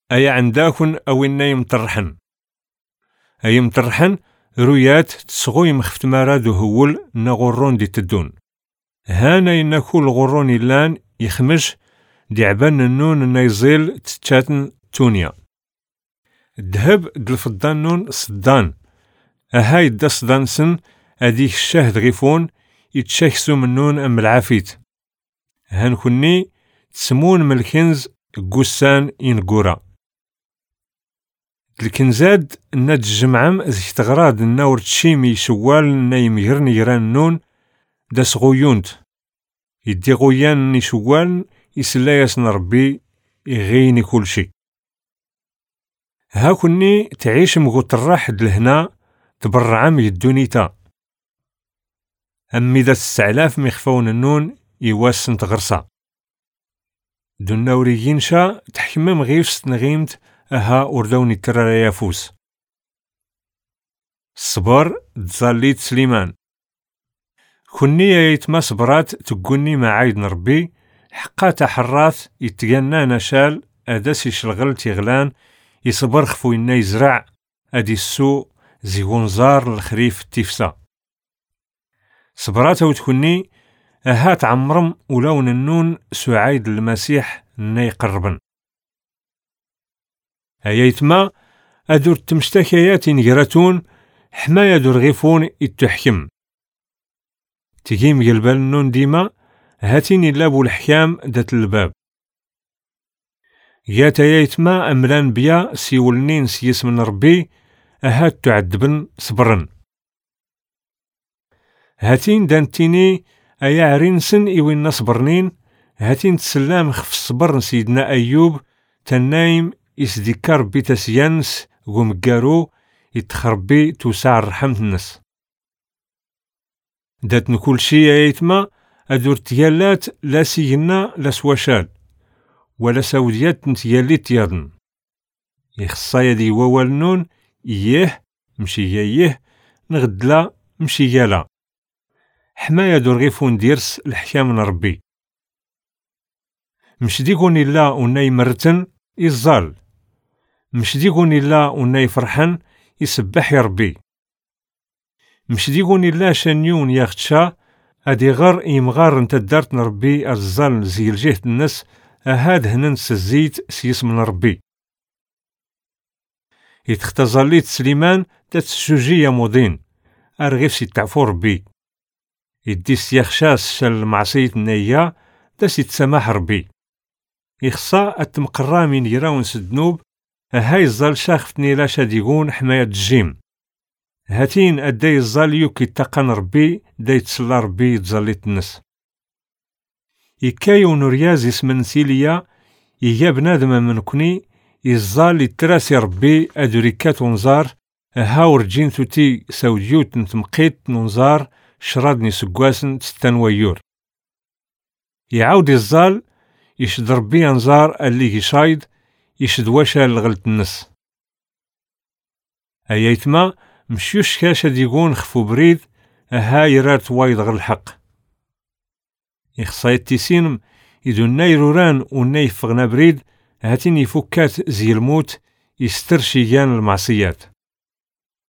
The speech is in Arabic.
أيا عنداكن أو إناي مطرحن. أي مطرحن رؤيات تسغوي مخفت مرادو هول نغرون دي تدون. هانا إنكو الغرون اللان يخمش دي عبان النون نيزيل تتشاتن تونيا. الذهب دالفضان نون صدان. أهاي دا صدان سن أديك الشهد غيفون يتشاكسو من نون أم العافيت. هانكوني تسمون من الكنز قوسان ينقورا. الكنزاد ناد الجمعم ذي تغراد النور تشيمي شوال نايم يغرن يغران نون دا صغويونت. يدي غويان نشوال يسلايس نربي يغيني كل شي. هاكوني تعيش مغوطراح دلهنا تبرعام يدونيتا. أمي ذا 9000 مخفون النون يواسن تغرسا. دون نوريين شا تحكمم غيفس نغيمت أها أردوني ترى يافوس. الصبر تزاليت سليمان. كني يتما صبرات تقولني ما عايد نربي حقا تحراث يتجنى نشال أداس يشلغل تيغلان يصبر خفو إنا يزرع أدي السوء زيغونزار الخريف التفسا. صبرات وتكوني أها تعمرم ولون النون سعيد المسيح إنا يقربن. أيتما أدور تمشتكيات نجرتون حماية دور غيفون يتحكم. تجيم يلبال النون ديما هاتيني لابو الحكام دات الباب. ياتا يتما أملان بيا سيولنين سيس من ربي أهات تعدبن صبرن. هاتين دانتيني أيا عرينسن إوين صبرنين هاتين تسلام خف الصبر سيدنا أيوب تنايم يسديكار بي تسيانس قومقارو يتخربي توسع رحمة الناس. داتن كل شي يتما أدور تيالات لا سيجنا لا سواشال ولا سوديات نتيالي تيادن. يخصا يدي ووال نون إيه مشي ييه نغدلا مشي يالا. حماية دور غيفون ديرس الحكام من ربي. مش ديكون إلا وناي مرتن يزال. مش ديكون إلا وناي فرحن يسبح يا ربي. مش ديكون إلا شنيون ياختشا أدي غر يمغار انت دارت نربي الزال زي الجهد الناس أهاد هننس الزيت سيس من ربي. يتختزاليت سليمان تتسجوجي مودين أرغيف سيتعفو ربي. يديس يخشاس شال معصية النية داس يتسامح ربي. يخصا التمقرا من يراون سدنوب هاي الزال شاختني لا شاديقون حماية الجيم. هاتين أداي الزال يوكي تقن ربي دا يتسلى ربي يتزاليت النس. يكايو نورياز اسمن سيليا يجا بنادم من كني يزال يتراسي ربي أدوريكات ونزار هاور جين ثوتي سوديوت نتمقيت ننزار شرادني سقواسن ستان ويور. يعاود الزال يشد ربي انزار اللي يشايد يشد واشا لغلت النس. أيتما مشيوش كاشا ديقون خفو بريد أها يرارت وايد غر الحق. يخصايت تيسينم إذو الناي روران وناي فغنا بريد هاتين يفكات زي الموت يسترشيان المعصيات.